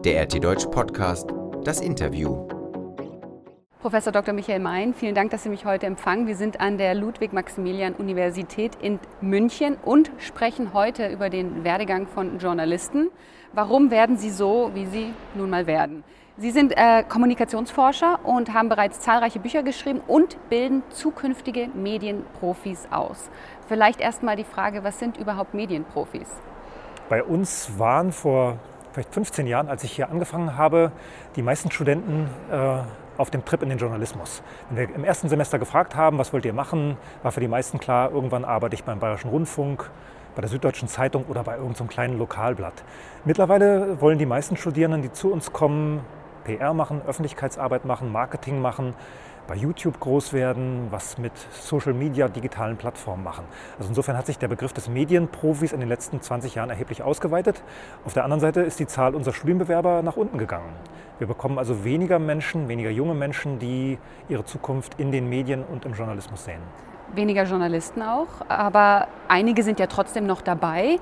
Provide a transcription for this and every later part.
Der RT Deutsch Podcast, das Interview. Professor Dr. Michael Mein, vielen Dank, dass Sie mich heute empfangen. Wir sind an der Ludwig-Maximilian-Universität in München und sprechen heute über den Werdegang von Journalisten. Warum werden sie so, wie sie nun mal werden? Sie sind Kommunikationsforscher und haben bereits zahlreiche Bücher geschrieben und bilden zukünftige Medienprofis aus. Vielleicht erstmal die Frage, was sind überhaupt Medienprofis? Bei uns waren vor vielleicht 15 Jahren, als ich hier angefangen habe, die meisten Studenten auf dem Trip in den Journalismus. Wenn wir im ersten Semester gefragt haben, was wollt ihr machen, war für die meisten klar, irgendwann arbeite ich beim Bayerischen Rundfunk, bei der Süddeutschen Zeitung oder bei irgendeinem kleinen Lokalblatt. Mittlerweile wollen die meisten Studierenden, die zu uns kommen, PR machen, Öffentlichkeitsarbeit machen, Marketing machen, bei YouTube groß werden, was mit Social Media, digitalen Plattformen machen. Also insofern hat sich der Begriff des Medienprofis in den letzten 20 Jahren erheblich ausgeweitet. Auf der anderen Seite ist die Zahl unserer Studienbewerber nach unten gegangen. Wir bekommen also weniger Menschen, weniger junge Menschen, die ihre Zukunft in den Medien und im Journalismus sehen. Weniger Journalisten auch, aber einige sind ja trotzdem noch dabei.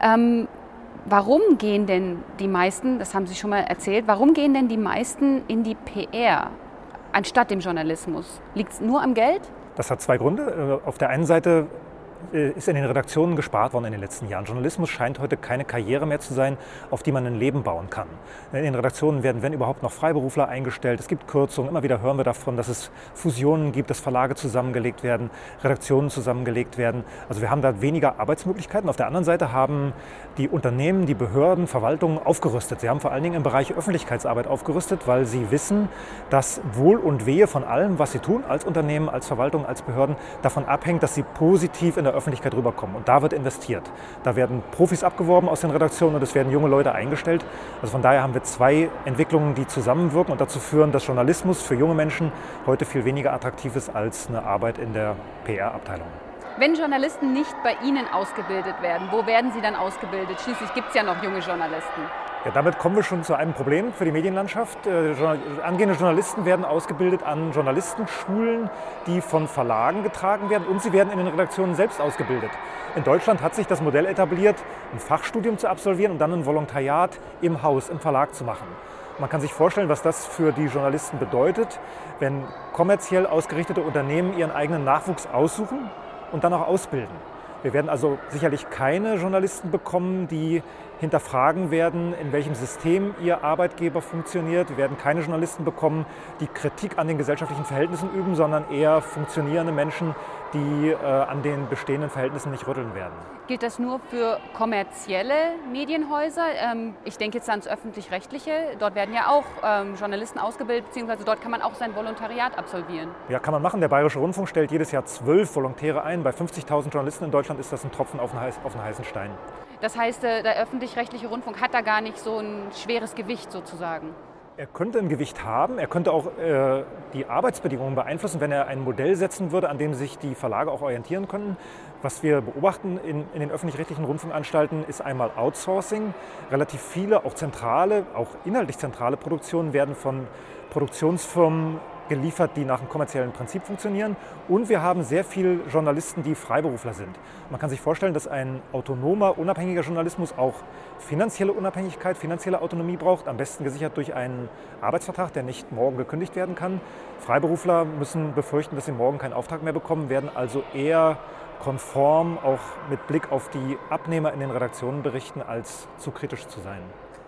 Warum gehen denn die meisten, das haben Sie schon mal erzählt, warum gehen denn die meisten in die PR anstatt dem Journalismus? Liegt es nur am Geld? Das hat zwei Gründe. Auf der einen Seite ist in den Redaktionen gespart worden in den letzten Jahren. Journalismus scheint heute keine Karriere mehr zu sein, auf die man ein Leben bauen kann. In den Redaktionen werden, wenn überhaupt, noch Freiberufler eingestellt. Es gibt Kürzungen. Immer wieder hören wir davon, dass es Fusionen gibt, dass Verlage zusammengelegt werden, Redaktionen zusammengelegt werden. Also wir haben da weniger Arbeitsmöglichkeiten. Auf der anderen Seite haben die Unternehmen, die Behörden, Verwaltungen aufgerüstet. Sie haben vor allen Dingen im Bereich Öffentlichkeitsarbeit aufgerüstet, weil sie wissen, dass Wohl und Wehe von allem, was sie tun, als Unternehmen, als Verwaltung, als Behörden, davon abhängt, dass sie positiv in der Öffentlichkeit rüberkommen. Und da wird investiert. Da werden Profis abgeworben aus den Redaktionen und es werden junge Leute eingestellt. Also von daher haben wir zwei Entwicklungen, die zusammenwirken und dazu führen, dass Journalismus für junge Menschen heute viel weniger attraktiv ist als eine Arbeit in der PR-Abteilung. Wenn Journalisten nicht bei Ihnen ausgebildet werden, wo werden sie dann ausgebildet? Schließlich gibt es ja noch junge Journalisten. Ja, damit kommen wir schon zu einem Problem für die Medienlandschaft. Angehende Journalisten werden ausgebildet an Journalistenschulen, die von Verlagen getragen werden, und sie werden in den Redaktionen selbst ausgebildet. In Deutschland hat sich das Modell etabliert, ein Fachstudium zu absolvieren und dann ein Volontariat im Haus, im Verlag zu machen. Man kann sich vorstellen, was das für die Journalisten bedeutet, wenn kommerziell ausgerichtete Unternehmen ihren eigenen Nachwuchs aussuchen und dann auch ausbilden. Wir werden also sicherlich keine Journalisten bekommen, die hinterfragen werden, in welchem System ihr Arbeitgeber funktioniert. Wir werden keine Journalisten bekommen, die Kritik an den gesellschaftlichen Verhältnissen üben, sondern eher funktionierende Menschen, die an den bestehenden Verhältnissen nicht rütteln werden. Gilt das nur für kommerzielle Medienhäuser? Ich denke jetzt ans Öffentlich-Rechtliche. Dort werden ja auch Journalisten ausgebildet, beziehungsweise dort kann man auch sein Volontariat absolvieren. Ja, kann man machen. Der Bayerische Rundfunk stellt jedes Jahr 12 Volontäre ein. Bei 50.000 Journalisten in Deutschland ist das ein Tropfen auf einen heißen Stein. Das heißt, der öffentlich-rechtliche Rundfunk hat da gar nicht so ein schweres Gewicht sozusagen? Er könnte ein Gewicht haben, er könnte auch die Arbeitsbedingungen beeinflussen, wenn er ein Modell setzen würde, an dem sich die Verlage auch orientieren können. Was wir beobachten in den öffentlich-rechtlichen Rundfunkanstalten ist einmal Outsourcing. Relativ viele, auch zentrale, auch inhaltlich zentrale Produktionen werden von Produktionsfirmen geliefert, die nach einem kommerziellen Prinzip funktionieren. Und wir haben sehr viele Journalisten, die Freiberufler sind. Man kann sich vorstellen, dass ein autonomer, unabhängiger Journalismus auch finanzielle Unabhängigkeit, finanzielle Autonomie braucht, am besten gesichert durch einen Arbeitsvertrag, der nicht morgen gekündigt werden kann. Freiberufler müssen befürchten, dass sie morgen keinen Auftrag mehr bekommen, werden also eher konform, auch mit Blick auf die Abnehmer in den Redaktionen berichten, als zu kritisch zu sein.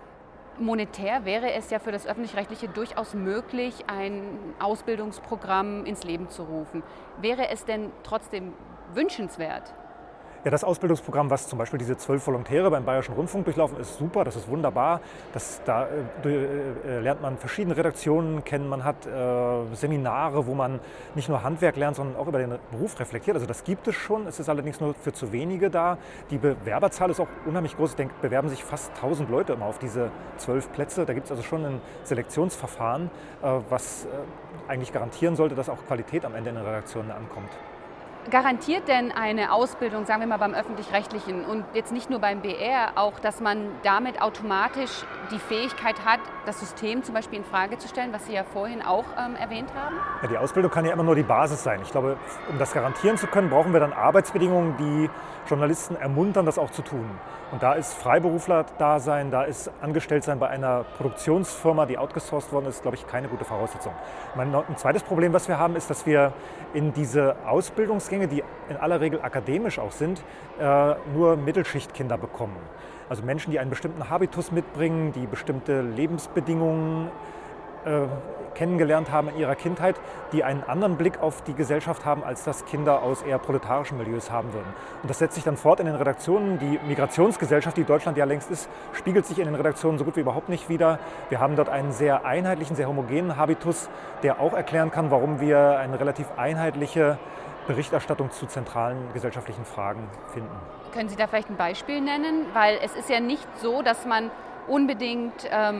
Monetär wäre es ja für das Öffentlich-Rechtliche durchaus möglich, ein Ausbildungsprogramm ins Leben zu rufen. Wäre es denn trotzdem wünschenswert? Ja, das Ausbildungsprogramm, was zum Beispiel diese 12 Volontäre beim Bayerischen Rundfunk durchlaufen, ist super, das ist wunderbar. Da lernt man verschiedene Redaktionen kennen, man hat Seminare, wo man nicht nur Handwerk lernt, sondern auch über den Beruf reflektiert. Also das gibt es schon, es ist allerdings nur für zu wenige da. Die Bewerberzahl ist auch unheimlich groß, ich denke, bewerben sich fast 1000 Leute immer auf diese 12 Plätze. Da gibt es also schon ein Selektionsverfahren, was eigentlich garantieren sollte, dass auch Qualität am Ende in den Redaktionen ankommt. Garantiert denn eine Ausbildung, sagen wir mal beim Öffentlich-Rechtlichen und jetzt nicht nur beim BR, auch, dass man damit automatisch die Fähigkeit hat, das System zum Beispiel in Frage zu stellen, was Sie ja vorhin auch erwähnt haben? Ja, die Ausbildung kann ja immer nur die Basis sein. Ich glaube, um das garantieren zu können, brauchen wir dann Arbeitsbedingungen, die Journalisten ermuntern, das auch zu tun. Und da ist Freiberufler-Dasein, da ist Angestelltsein bei einer Produktionsfirma, die outgesourced worden ist, glaube ich, keine gute Voraussetzung. Ein zweites Problem, was wir haben, ist, dass wir in diese Ausbildungsgänge, die in aller Regel akademisch auch sind, nur Mittelschichtkinder bekommen. Also Menschen, die einen bestimmten Habitus mitbringen, die bestimmte Lebensbedingungen kennengelernt haben in ihrer Kindheit, die einen anderen Blick auf die Gesellschaft haben, als das Kinder aus eher proletarischen Milieus haben würden. Und das setzt sich dann fort in den Redaktionen. Die Migrationsgesellschaft, die Deutschland ja längst ist, spiegelt sich in den Redaktionen so gut wie überhaupt nicht wider. Wir haben dort einen sehr einheitlichen, sehr homogenen Habitus, der auch erklären kann, warum wir eine relativ einheitliche Berichterstattung zu zentralen gesellschaftlichen Fragen finden. Können Sie da vielleicht ein Beispiel nennen? Weil es ist ja nicht so, dass man unbedingt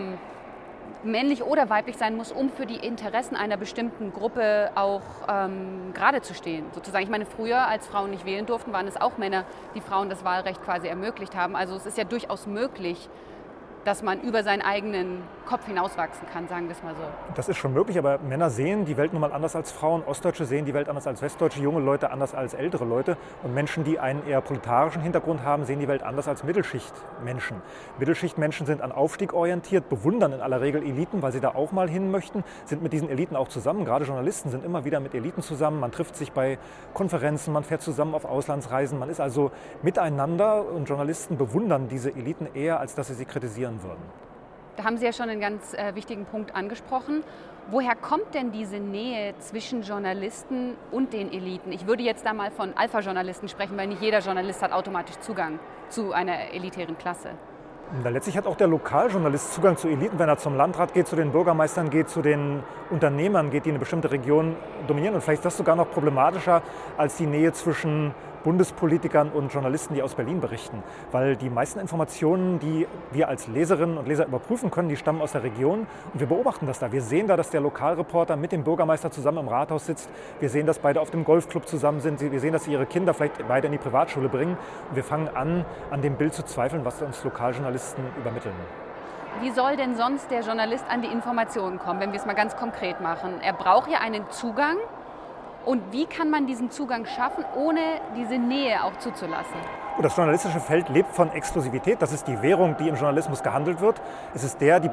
männlich oder weiblich sein muss, um für die Interessen einer bestimmten Gruppe auch gerade zu stehen. Sozusagen. Ich meine, früher, als Frauen nicht wählen durften, waren es auch Männer, die Frauen das Wahlrecht quasi ermöglicht haben. Also es ist ja durchaus möglich, dass man über seinen eigenen Kopf hinauswachsen kann, sagen wir es mal so. Das ist schon möglich, aber Männer sehen die Welt nun mal anders als Frauen. Ostdeutsche sehen die Welt anders als Westdeutsche, junge Leute anders als ältere Leute. Und Menschen, die einen eher proletarischen Hintergrund haben, sehen die Welt anders als Mittelschichtmenschen. Mittelschichtmenschen sind an Aufstieg orientiert, bewundern in aller Regel Eliten, weil sie da auch mal hin möchten, sind mit diesen Eliten auch zusammen. Gerade Journalisten sind immer wieder mit Eliten zusammen. Man trifft sich bei Konferenzen, man fährt zusammen auf Auslandsreisen. Man ist also miteinander und Journalisten bewundern diese Eliten eher, als dass sie kritisieren würden. Da haben Sie ja schon einen ganz wichtigen Punkt angesprochen. Woher kommt denn diese Nähe zwischen Journalisten und den Eliten? Ich würde jetzt da mal von Alpha-Journalisten sprechen, weil nicht jeder Journalist hat automatisch Zugang zu einer elitären Klasse. Letztlich hat auch der Lokaljournalist Zugang zu Eliten, wenn er zum Landrat geht, zu den Bürgermeistern geht, zu den Unternehmern geht, die eine bestimmte Region dominieren. Und vielleicht ist das sogar noch problematischer als die Nähe zwischen Bundespolitikern und Journalisten, die aus Berlin berichten. Weil die meisten Informationen, die wir als Leserinnen und Leser überprüfen können, die stammen aus der Region. Und wir beobachten das da. Wir sehen da, dass der Lokalreporter mit dem Bürgermeister zusammen im Rathaus sitzt. Wir sehen, dass beide auf dem Golfclub zusammen sind. Wir sehen, dass sie ihre Kinder vielleicht beide in die Privatschule bringen. Und wir fangen an dem Bild zu zweifeln, was uns Lokaljournalisten übermitteln. Wie soll denn sonst der Journalist an die Informationen kommen, wenn wir es mal ganz konkret machen? Er braucht ja einen Zugang. Und wie kann man diesen Zugang schaffen, ohne diese Nähe auch zuzulassen? Das journalistische Feld lebt von Exklusivität. Das ist die Währung, die im Journalismus gehandelt wird. Es ist diejenige,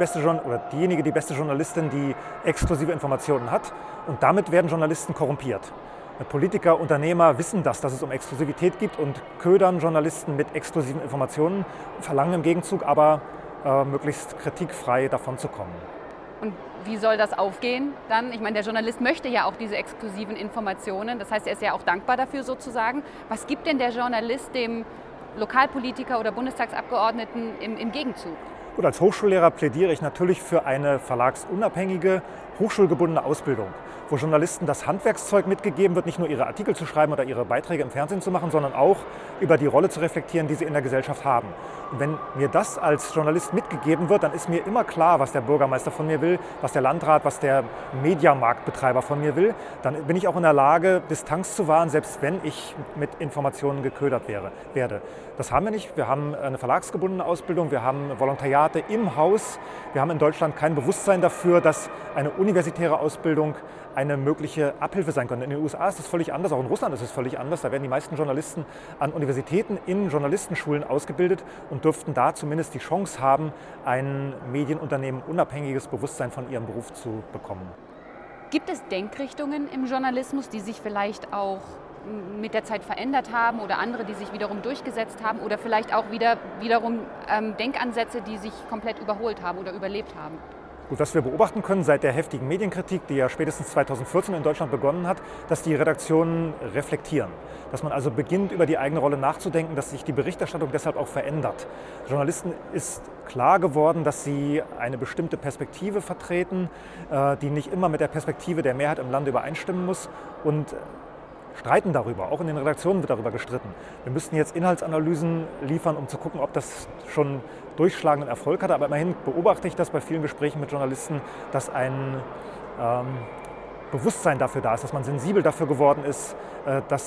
die beste Journalistin, die exklusive Informationen hat. Und damit werden Journalisten korrumpiert. Politiker, Unternehmer wissen das, dass es um Exklusivität geht und ködern Journalisten mit exklusiven Informationen, verlangen im Gegenzug aber möglichst kritikfrei davonzukommen. Und wie soll das aufgehen dann? Ich meine, der Journalist möchte ja auch diese exklusiven Informationen. Das heißt, er ist ja auch dankbar dafür sozusagen. Was gibt denn der Journalist dem Lokalpolitiker oder Bundestagsabgeordneten im Gegenzug? Gut, als Hochschullehrer plädiere ich natürlich für eine verlagsunabhängige, hochschulgebundene Ausbildung, wo Journalisten das Handwerkszeug mitgegeben wird, nicht nur ihre Artikel zu schreiben oder ihre Beiträge im Fernsehen zu machen, sondern auch über die Rolle zu reflektieren, die sie in der Gesellschaft haben. Und wenn mir das als Journalist mitgegeben wird, dann ist mir immer klar, was der Bürgermeister von mir will, was der Landrat, was der Mediamarktbetreiber von mir will. Dann bin ich auch in der Lage, Distanz zu wahren, selbst wenn ich mit Informationen geködert werde. Das haben wir nicht. Wir haben eine verlagsgebundene Ausbildung, wir haben Volontariate im Haus. Wir haben in Deutschland kein Bewusstsein dafür, dass eine universitäre Ausbildung eine mögliche Abhilfe sein könnte. In den USA ist es völlig anders, auch in Russland ist es völlig anders. Da werden die meisten Journalisten an Universitäten in Journalistenschulen ausgebildet und dürften da zumindest die Chance haben, ein Medienunternehmen unabhängiges Bewusstsein von ihrem Beruf zu bekommen. Gibt es Denkrichtungen im Journalismus, die sich vielleicht auch mit der Zeit verändert haben oder andere, die sich wiederum durchgesetzt haben oder vielleicht auch wiederum Denkansätze, die sich komplett überholt haben oder überlebt haben? Gut, was wir beobachten können seit der heftigen Medienkritik, die ja spätestens 2014 in Deutschland begonnen hat, dass die Redaktionen reflektieren. Dass man also beginnt, über die eigene Rolle nachzudenken, dass sich die Berichterstattung deshalb auch verändert. Journalisten ist klar geworden, dass sie eine bestimmte Perspektive vertreten, die nicht immer mit der Perspektive der Mehrheit im Lande übereinstimmen muss und streiten darüber. Auch in den Redaktionen wird darüber gestritten. Wir müssten jetzt Inhaltsanalysen liefern, um zu gucken, ob das schon durchschlagenden Erfolg hatte. Aber immerhin beobachte ich das bei vielen Gesprächen mit Journalisten, dass ein Bewusstsein dafür da ist, dass man sensibel dafür geworden ist, dass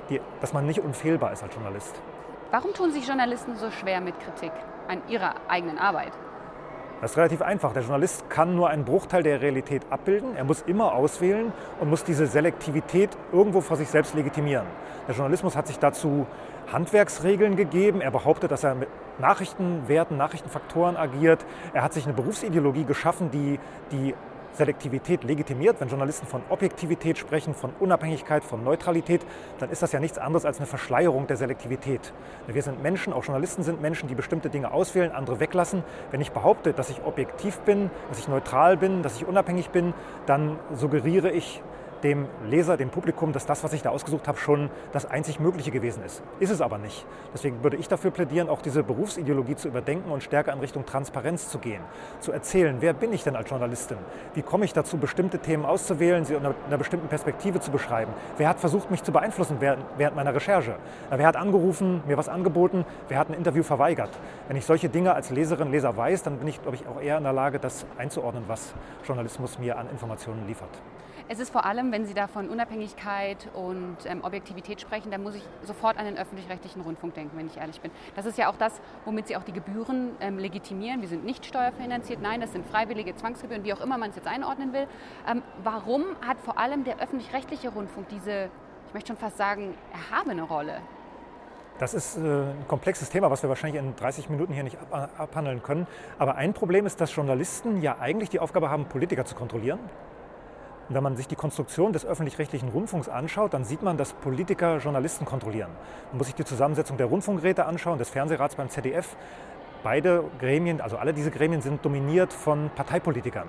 dass man nicht unfehlbar ist als Journalist. Warum tun sich Journalisten so schwer mit Kritik an ihrer eigenen Arbeit? Das ist relativ einfach. Der Journalist kann nur einen Bruchteil der Realität abbilden. Er muss immer auswählen und muss diese Selektivität irgendwo vor sich selbst legitimieren. Der Journalismus hat sich dazu Handwerksregeln gegeben. Er behauptet, dass er mit Nachrichtenwerten, Nachrichtenfaktoren agiert. Er hat sich eine Berufsideologie geschaffen, die Selektivität legitimiert. Wenn Journalisten von Objektivität sprechen, von Unabhängigkeit, von Neutralität, dann ist das ja nichts anderes als eine Verschleierung der Selektivität. Wir sind Menschen, auch Journalisten sind Menschen, die bestimmte Dinge auswählen, andere weglassen. Wenn ich behaupte, dass ich objektiv bin, dass ich neutral bin, dass ich unabhängig bin, dann suggeriere ich dem Leser, dem Publikum, dass das, was ich da ausgesucht habe, schon das einzig Mögliche gewesen ist. Ist es aber nicht. Deswegen würde ich dafür plädieren, auch diese Berufsideologie zu überdenken und stärker in Richtung Transparenz zu gehen. Zu erzählen, wer bin ich denn als Journalistin? Wie komme ich dazu, bestimmte Themen auszuwählen, sie unter einer bestimmten Perspektive zu beschreiben? Wer hat versucht, mich zu beeinflussen während meiner Recherche? Wer hat angerufen, mir was angeboten? Wer hat ein Interview verweigert? Wenn ich solche Dinge als Leserin, Leser weiß, dann bin ich, glaube ich, auch eher in der Lage, das einzuordnen, was Journalismus mir an Informationen liefert. Es ist vor allem, wenn Sie da von Unabhängigkeit und Objektivität sprechen, dann muss ich sofort an den öffentlich-rechtlichen Rundfunk denken, wenn ich ehrlich bin. Das ist ja auch das, womit Sie auch die Gebühren legitimieren. Wir sind nicht steuerfinanziert, nein, das sind freiwillige Zwangsgebühren, wie auch immer man es jetzt einordnen will. Warum hat vor allem der öffentlich-rechtliche Rundfunk diese, ich möchte schon fast sagen, erhabene Rolle? Das ist ein komplexes Thema, was wir wahrscheinlich in 30 Minuten hier nicht abhandeln können. Aber ein Problem ist, dass Journalisten ja eigentlich die Aufgabe haben, Politiker zu kontrollieren. Und wenn man sich die Konstruktion des öffentlich-rechtlichen Rundfunks anschaut, dann sieht man, dass Politiker Journalisten kontrollieren. Man muss sich die Zusammensetzung der Rundfunkräte anschauen, des Fernsehrats beim ZDF. Beide Gremien, also alle diese Gremien, sind dominiert von Parteipolitikern.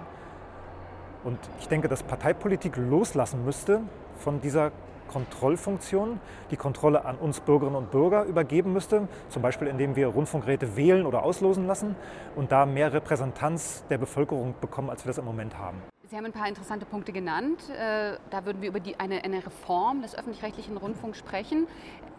Und ich denke, dass Parteipolitik loslassen müsste von dieser Kontrollfunktion, die Kontrolle an uns Bürgerinnen und Bürger übergeben müsste, zum Beispiel indem wir Rundfunkräte wählen oder auslosen lassen und da mehr Repräsentanz der Bevölkerung bekommen, als wir das im Moment haben. Sie haben ein paar interessante Punkte genannt. Da würden wir über eine Reform des öffentlich-rechtlichen Rundfunks sprechen.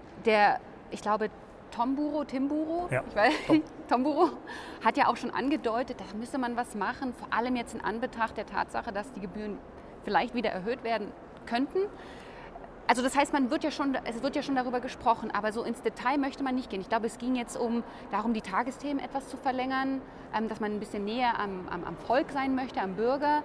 Ich glaube, Tomburo, ja, ich weiß, Tomburo hat ja auch schon angedeutet, da müsste man was machen, vor allem jetzt in Anbetracht der Tatsache, dass die Gebühren vielleicht wieder erhöht werden könnten. Also das heißt, es wird ja schon darüber gesprochen, aber so ins Detail möchte man nicht gehen. Ich glaube, es ging jetzt darum, die Tagesthemen etwas zu verlängern, dass man ein bisschen näher am Volk sein möchte, am Bürger.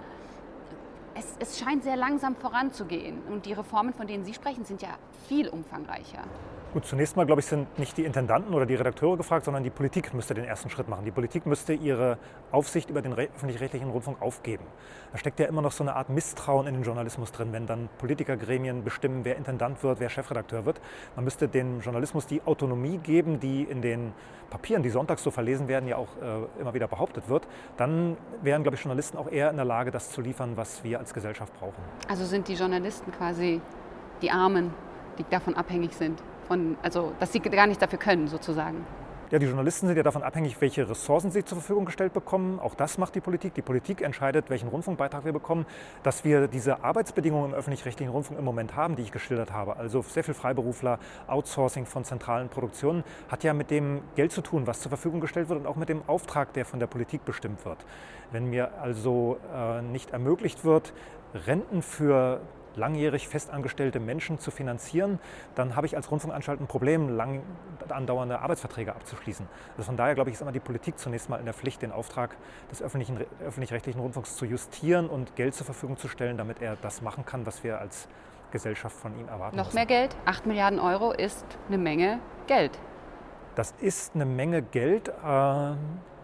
Es scheint sehr langsam voranzugehen und die Reformen, von denen Sie sprechen, sind ja viel umfangreicher. Gut, zunächst mal, glaube ich, sind nicht die Intendanten oder die Redakteure gefragt, sondern die Politik müsste den ersten Schritt machen. Die Politik müsste ihre Aufsicht über den öffentlich-rechtlichen Rundfunk aufgeben. Da steckt ja immer noch so eine Art Misstrauen in den Journalismus drin, wenn dann Politikergremien bestimmen, wer Intendant wird, wer Chefredakteur wird. Man müsste dem Journalismus die Autonomie geben, die in den Papieren, die sonntags so verlesen werden, ja auch immer wieder behauptet wird. Dann wären, glaube ich, Journalisten auch eher in der Lage, das zu liefern, was wir als Gesellschaft brauchen. Also sind die Journalisten quasi die Armen, die davon abhängig sind? Dass sie gar nichts dafür können, sozusagen. Ja, die Journalisten sind ja davon abhängig, welche Ressourcen sie zur Verfügung gestellt bekommen. Auch das macht die Politik. Die Politik entscheidet, welchen Rundfunkbeitrag wir bekommen. Dass wir diese Arbeitsbedingungen im öffentlich-rechtlichen Rundfunk im Moment haben, die ich geschildert habe, also sehr viel Freiberufler, Outsourcing von zentralen Produktionen, hat ja mit dem Geld zu tun, was zur Verfügung gestellt wird und auch mit dem Auftrag, der von der Politik bestimmt wird. Wenn mir also nicht ermöglicht wird, Renten für langjährig festangestellte Menschen zu finanzieren, dann habe ich als Rundfunkanstalt ein Problem, lang andauernde Arbeitsverträge abzuschließen. Also von daher, glaube ich, ist immer die Politik zunächst mal in der Pflicht, den Auftrag des öffentlich-rechtlichen Rundfunks zu justieren und Geld zur Verfügung zu stellen, damit er das machen kann, was wir als Gesellschaft von ihm erwarten. Noch mehr Geld? 8 Milliarden Euro ist eine Menge Geld. Das ist eine Menge Geld, aber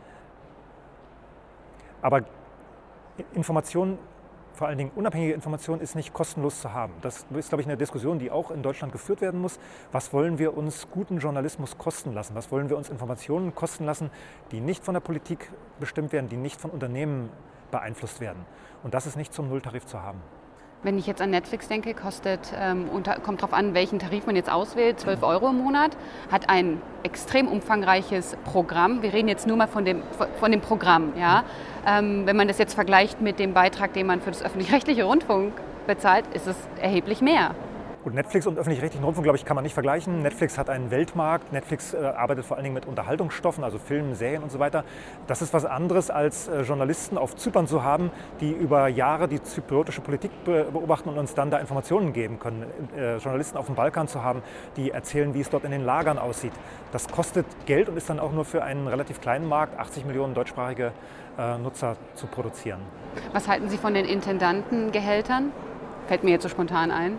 Informationen, vor allen Dingen unabhängige Information, ist nicht kostenlos zu haben. Das ist, glaube ich, eine Diskussion, die auch in Deutschland geführt werden muss. Was wollen wir uns guten Journalismus kosten lassen? Was wollen wir uns Informationen kosten lassen, die nicht von der Politik bestimmt werden, die nicht von Unternehmen beeinflusst werden? Und das ist nicht zum Nulltarif zu haben. Wenn ich jetzt an Netflix denke, kommt darauf an, welchen Tarif man jetzt auswählt, 12 Euro im Monat, hat ein extrem umfangreiches Programm. Wir reden jetzt nur mal von dem Programm. Ja? Wenn man das jetzt vergleicht mit dem Beitrag, den man für das öffentlich-rechtliche Rundfunk bezahlt, ist es erheblich mehr. Gut, Netflix und öffentlich-rechtlichen Rundfunk, glaube ich, kann man nicht vergleichen. Netflix hat einen Weltmarkt. Netflix arbeitet vor allen Dingen mit Unterhaltungsstoffen, also Filmen, Serien und so weiter. Das ist was anderes, als Journalisten auf Zypern zu haben, die über Jahre die zypriotische Politik beobachten und uns dann da Informationen geben können. Journalisten auf dem Balkan zu haben, die erzählen, wie es dort in den Lagern aussieht. Das kostet Geld und ist dann auch nur für einen relativ kleinen Markt, 80 Millionen deutschsprachige Nutzer, zu produzieren. Was halten Sie von den Intendantengehältern? Fällt mir jetzt so spontan ein.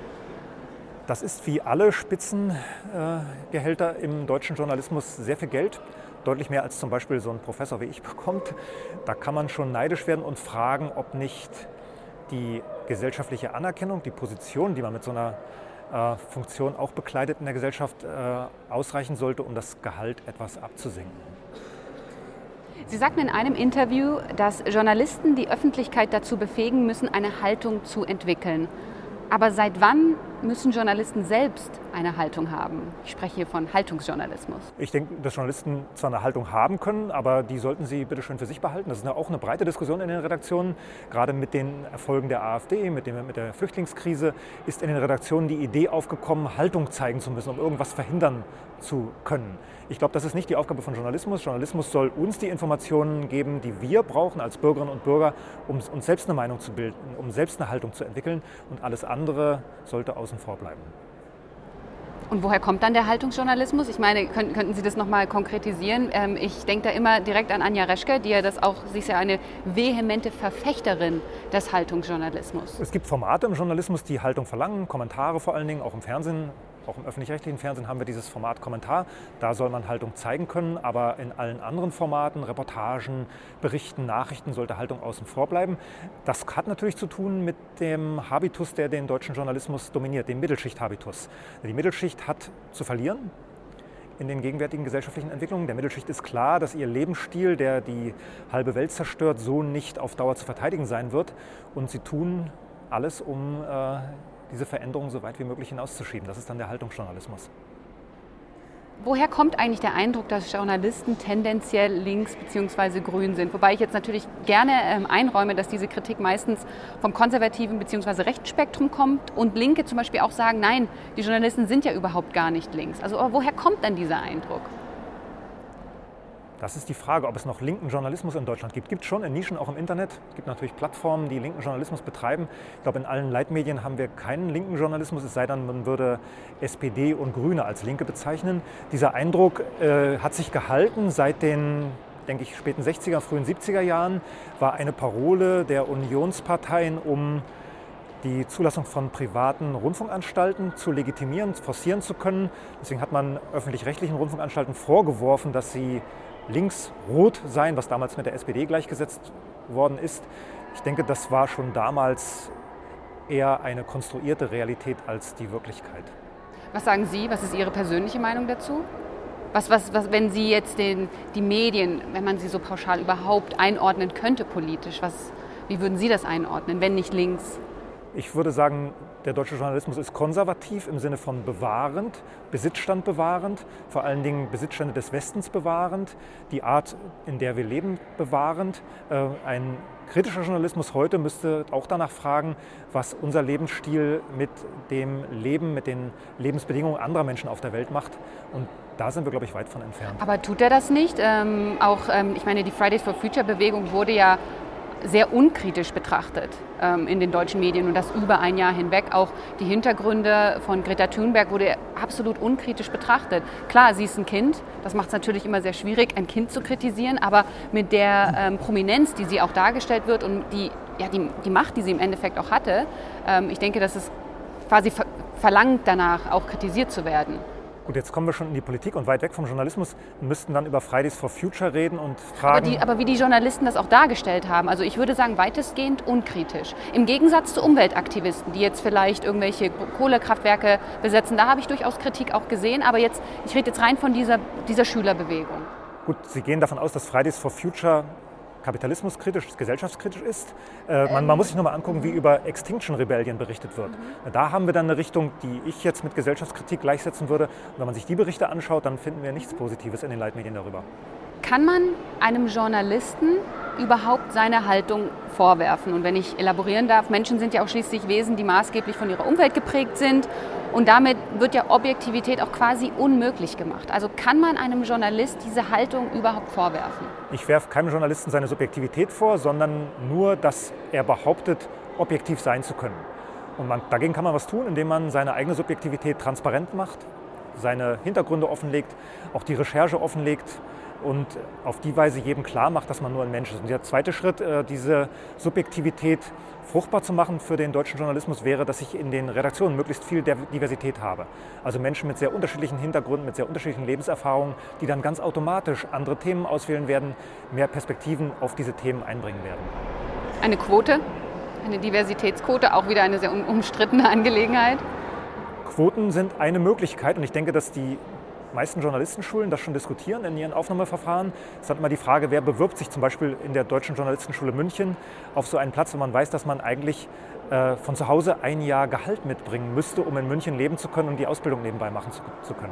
Das ist wie alle Spitzengehälter im deutschen Journalismus sehr viel Geld. Deutlich mehr als zum Beispiel so ein Professor wie ich bekommt. Da kann man schon neidisch werden und fragen, ob nicht die gesellschaftliche Anerkennung, die Position, die man mit so einer Funktion auch bekleidet in der Gesellschaft, ausreichen sollte, um das Gehalt etwas abzusenken. Sie sagten in einem Interview, dass Journalisten die Öffentlichkeit dazu befähigen müssen, eine Haltung zu entwickeln. Aber seit wann müssen Journalisten selbst eine Haltung haben? Ich spreche hier von Haltungsjournalismus. Ich denke, dass Journalisten zwar eine Haltung haben können, aber die sollten sie bitte schön für sich behalten. Das ist auch eine breite Diskussion in den Redaktionen. Gerade mit den Erfolgen der AfD, mit der Flüchtlingskrise, ist in den Redaktionen die Idee aufgekommen, Haltung zeigen zu müssen, um irgendwas verhindern zu können. Ich glaube, das ist nicht die Aufgabe von Journalismus. Journalismus soll uns die Informationen geben, die wir brauchen als Bürgerinnen und Bürger, um uns selbst eine Meinung zu bilden, um selbst eine Haltung zu entwickeln. Und alles andere sollte außen vor bleiben. Und woher kommt dann der Haltungsjournalismus? Ich meine, könnten Sie das nochmal konkretisieren? Ich denke da immer direkt an Anja Reschke, die ja sie ist ja eine vehemente Verfechterin des Haltungsjournalismus. Es gibt Formate im Journalismus, die Haltung verlangen, Kommentare vor allen Dingen, auch im Fernsehen. Auch im öffentlich-rechtlichen Fernsehen haben wir dieses Format Kommentar. Da soll man Haltung zeigen können, aber in allen anderen Formaten, Reportagen, Berichten, Nachrichten, sollte Haltung außen vor bleiben. Das hat natürlich zu tun mit dem Habitus, der den deutschen Journalismus dominiert, dem Mittelschicht-Habitus. Die Mittelschicht hat zu verlieren in den gegenwärtigen gesellschaftlichen Entwicklungen. Der Mittelschicht ist klar, dass ihr Lebensstil, der die halbe Welt zerstört, so nicht auf Dauer zu verteidigen sein wird. Und sie tun alles, um diese Veränderung so weit wie möglich hinauszuschieben. Das ist dann der Haltungsjournalismus. Woher kommt eigentlich der Eindruck, dass Journalisten tendenziell links bzw. grün sind? Wobei ich jetzt natürlich gerne einräume, dass diese Kritik meistens vom konservativen bzw. rechten Spektrum kommt und Linke zum Beispiel auch sagen, nein, die Journalisten sind ja überhaupt gar nicht links. Also aber woher kommt dann dieser Eindruck? Das ist die Frage, ob es noch linken Journalismus in Deutschland gibt. Gibt es schon in Nischen, auch im Internet. Es gibt natürlich Plattformen, die linken Journalismus betreiben. Ich glaube, in allen Leitmedien haben wir keinen linken Journalismus, es sei denn, man würde SPD und Grüne als Linke bezeichnen. Dieser Eindruck hat sich gehalten seit den, denke ich, späten 60er, frühen 70er Jahren, war eine Parole der Unionsparteien, um die Zulassung von privaten Rundfunkanstalten zu legitimieren, forcieren zu können. Deswegen hat man öffentlich-rechtlichen Rundfunkanstalten vorgeworfen, dass sie links-rot seien, was damals mit der SPD gleichgesetzt worden ist. Ich denke, das war schon damals eher eine konstruierte Realität als die Wirklichkeit. Was sagen Sie? Was ist Ihre persönliche Meinung dazu? Was, wenn Sie jetzt die Medien, wenn man sie so pauschal überhaupt einordnen könnte politisch, wie würden Sie das einordnen, wenn nicht links? Ich würde sagen, der deutsche Journalismus ist konservativ im Sinne von bewahrend, Besitzstand bewahrend, vor allen Dingen Besitzstände des Westens bewahrend, die Art, in der wir leben, bewahrend. Ein kritischer Journalismus heute müsste auch danach fragen, was unser Lebensstil mit dem Leben, mit den Lebensbedingungen anderer Menschen auf der Welt macht. Und da sind wir, glaube ich, weit von entfernt. Aber tut er das nicht? Ich meine, die Fridays for Future Bewegung wurde ja sehr unkritisch betrachtet in den deutschen Medien und das über ein Jahr hinweg. Auch die Hintergründe von Greta Thunberg wurde absolut unkritisch betrachtet. Klar, sie ist ein Kind, das macht es natürlich immer sehr schwierig, ein Kind zu kritisieren, aber mit der Prominenz, die sie auch dargestellt wird und die Macht, die sie im Endeffekt auch hatte, ich denke, dass es quasi verlangt danach, auch kritisiert zu werden. Gut, jetzt kommen wir schon in die Politik und weit weg vom Journalismus. Wir müssten dann über Fridays for Future reden und fragen... Aber wie die Journalisten das auch dargestellt haben, also ich würde sagen, weitestgehend unkritisch. Im Gegensatz zu Umweltaktivisten, die jetzt vielleicht irgendwelche Kohlekraftwerke besetzen, da habe ich durchaus Kritik auch gesehen, aber ich rede jetzt rein von dieser Schülerbewegung. Gut, Sie gehen davon aus, dass Fridays for Future kapitalismuskritisch, gesellschaftskritisch ist. Man muss sich nochmal angucken, wie über Extinction Rebellion berichtet wird. Da haben wir dann eine Richtung, die ich jetzt mit Gesellschaftskritik gleichsetzen würde. Und wenn man sich die Berichte anschaut, dann finden wir nichts Positives in den Leitmedien darüber. Kann man einem Journalisten überhaupt seine Haltung vorwerfen? Und wenn ich elaborieren darf, Menschen sind ja auch schließlich Wesen, die maßgeblich von ihrer Umwelt geprägt sind. Und damit wird ja Objektivität auch quasi unmöglich gemacht. Also kann man einem Journalist diese Haltung überhaupt vorwerfen? Ich werfe keinem Journalisten seine Subjektivität vor, sondern nur, dass er behauptet, objektiv sein zu können. Und dagegen kann man was tun, indem man seine eigene Subjektivität transparent macht, seine Hintergründe offenlegt, auch die Recherche offenlegt und auf die Weise jedem klar macht, dass man nur ein Mensch ist. Und der zweite Schritt, diese Subjektivität fruchtbar zu machen für den deutschen Journalismus, wäre, dass ich in den Redaktionen möglichst viel Diversität habe. Also Menschen mit sehr unterschiedlichen Hintergründen, mit sehr unterschiedlichen Lebenserfahrungen, die dann ganz automatisch andere Themen auswählen werden, mehr Perspektiven auf diese Themen einbringen werden. Eine Quote, eine Diversitätsquote, auch wieder eine sehr umstrittene Angelegenheit. Quoten sind eine Möglichkeit und ich denke, dass die meisten Journalistenschulen das schon diskutieren in ihren Aufnahmeverfahren. Es ist halt immer die Frage, wer bewirbt sich zum Beispiel in der Deutschen Journalistenschule München auf so einen Platz, wo man weiß, dass man eigentlich von zu Hause ein Jahr Gehalt mitbringen müsste, um in München leben zu können und die Ausbildung nebenbei machen zu können.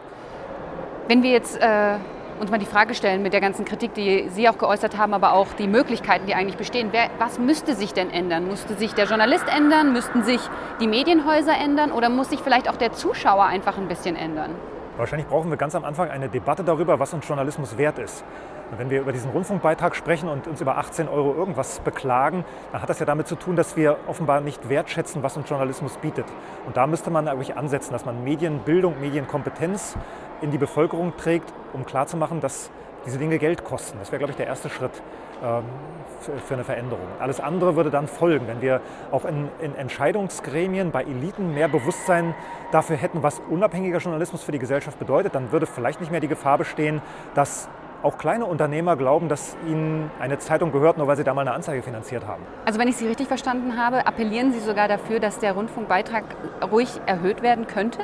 Wenn wir jetzt uns mal die Frage stellen mit der ganzen Kritik, die Sie auch geäußert haben, aber auch die Möglichkeiten, die eigentlich bestehen. Was müsste sich denn ändern? Musste sich der Journalist ändern? Müssten sich die Medienhäuser ändern? Oder muss sich vielleicht auch der Zuschauer einfach ein bisschen ändern? Wahrscheinlich brauchen wir ganz am Anfang eine Debatte darüber, was uns Journalismus wert ist. Und wenn wir über diesen Rundfunkbeitrag sprechen und uns über 18 € irgendwas beklagen, dann hat das ja damit zu tun, dass wir offenbar nicht wertschätzen, was uns Journalismus bietet. Und da müsste man wirklich ansetzen, dass man Medienbildung, Medienkompetenz in die Bevölkerung trägt, um klarzumachen, dass diese Dinge Geld kosten. Das wäre, glaube ich, der erste Schritt für eine Veränderung. Alles andere würde dann folgen, wenn wir auch in Entscheidungsgremien bei Eliten mehr Bewusstsein dafür hätten, was unabhängiger Journalismus für die Gesellschaft bedeutet, dann würde vielleicht nicht mehr die Gefahr bestehen, dass auch kleine Unternehmer glauben, dass ihnen eine Zeitung gehört, nur weil sie da mal eine Anzeige finanziert haben. Also wenn ich Sie richtig verstanden habe, appellieren Sie sogar dafür, dass der Rundfunkbeitrag ruhig erhöht werden könnte?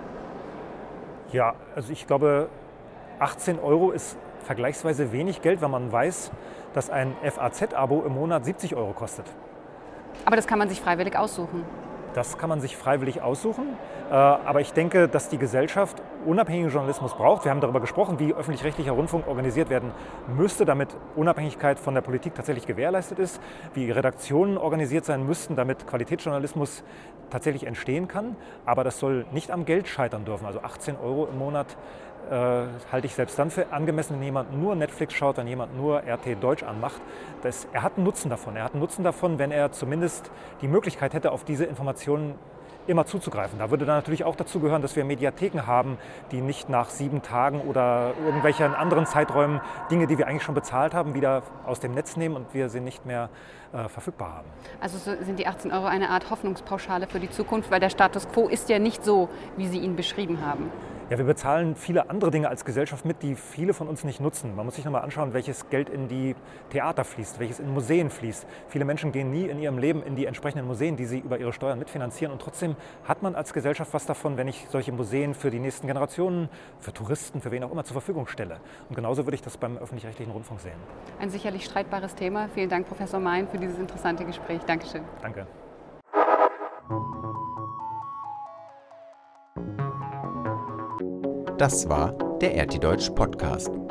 Ja, also ich glaube, 18 € ist vergleichsweise wenig Geld, wenn man weiß, dass ein FAZ-Abo im Monat 70 € kostet. Aber das kann man sich freiwillig aussuchen. Das kann man sich freiwillig aussuchen. Aber ich denke, dass die Gesellschaft unabhängigen Journalismus braucht. Wir haben darüber gesprochen, wie öffentlich-rechtlicher Rundfunk organisiert werden müsste, damit Unabhängigkeit von der Politik tatsächlich gewährleistet ist, wie Redaktionen organisiert sein müssten, damit Qualitätsjournalismus tatsächlich entstehen kann. Aber das soll nicht am Geld scheitern dürfen. Also 18 € im Monat halte ich selbst dann für angemessen, wenn jemand nur Netflix schaut, wenn jemand nur RT Deutsch anmacht. Er hat einen Nutzen davon. Er hat einen Nutzen davon, wenn er zumindest die Möglichkeit hätte, auf diese Informationen immer zuzugreifen. Da würde dann natürlich auch dazu gehören, dass wir Mediatheken haben, die nicht nach 7 Tagen oder irgendwelchen anderen Zeiträumen Dinge, die wir eigentlich schon bezahlt haben, wieder aus dem Netz nehmen und wir sie nicht mehr verfügbar haben. Also sind die 18 € eine Art Hoffnungspauschale für die Zukunft, weil der Status quo ist ja nicht so, wie Sie ihn beschrieben haben. Ja, wir bezahlen viele andere Dinge als Gesellschaft mit, die viele von uns nicht nutzen. Man muss sich nochmal anschauen, welches Geld in die Theater fließt, welches in Museen fließt. Viele Menschen gehen nie in ihrem Leben in die entsprechenden Museen, die sie über ihre Steuern mitfinanzieren. Und trotzdem hat man als Gesellschaft was davon, wenn ich solche Museen für die nächsten Generationen, für Touristen, für wen auch immer zur Verfügung stelle. Und genauso würde ich das beim öffentlich-rechtlichen Rundfunk sehen. Ein sicherlich streitbares Thema. Vielen Dank, Professor Mein, für dieses interessante Gespräch. Dankeschön. Danke. Das war der RT Deutsch Podcast.